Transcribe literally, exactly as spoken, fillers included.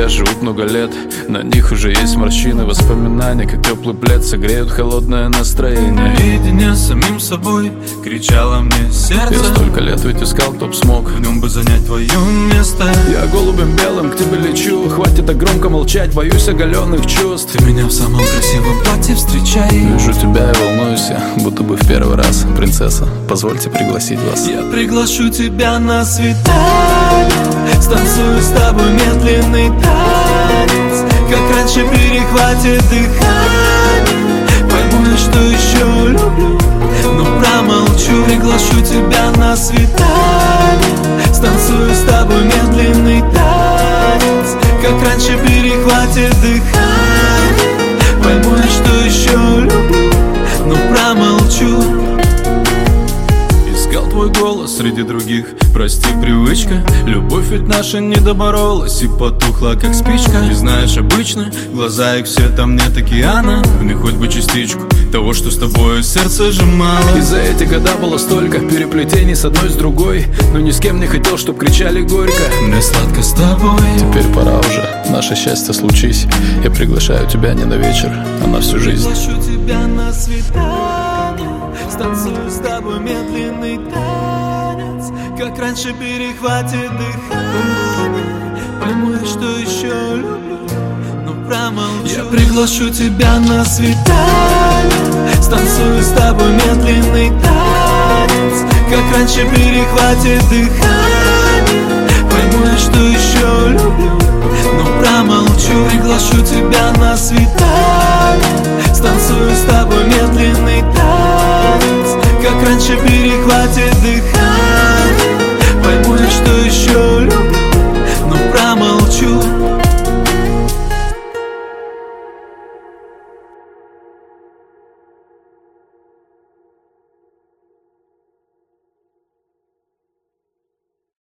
тебя живут много лет. На них уже есть морщины, воспоминания, как теплый плед согреют холодное настроение. Наедине с самим собой кричало мне сердце. Я столько лет ведь искал, кто б смог в нем бы занять твое место. Я голубем белым к тебе лечу. Хватит так громко молчать, боюсь оголенных чувств. Ты меня в самом красивом платье встречай. Вижу тебя и волнуюсь я, будто бы в первый раз. Принцесса, позвольте пригласить вас. Я приглашу тебя на свидание. Станцую с тобой медленный танец. Как раньше перехватит дыхание. Пойму я, что еще люблю, но промолчу. Приглашу тебя на свидание. Станцую с тобой медленный танец. Как раньше перехватит дыхание. Пойму я, что еще люблю, но промолчу. Искал твой голос среди других, прости, привычка. Любовь ведь наша не доборолась и потухла, как спичка. И знаешь, обычно глаза их все там нет океана. В них хоть бы частичку того, что с тобой сердце сжимало. И за эти года было столько переплетений с одной с другой, но ни с кем не хотел, чтоб кричали горько. Мне сладко с тобой. Теперь пора уже, наше счастье случись. Я приглашаю тебя не на вечер, а на всю жизнь. Приглашу тебя на свидание. Станцую с тобой медленный танец. Как раньше перехватит дыхание. Пойму я, что еще люблю, но промолчу. Я приглашу тебя на свидание. Станцую с тобой медленный танец. Как раньше перехватит дыхание. Пойму я, что еще люблю, но промолчу. Приглашу тебя на свидание. Станцую с тобой медленный танец.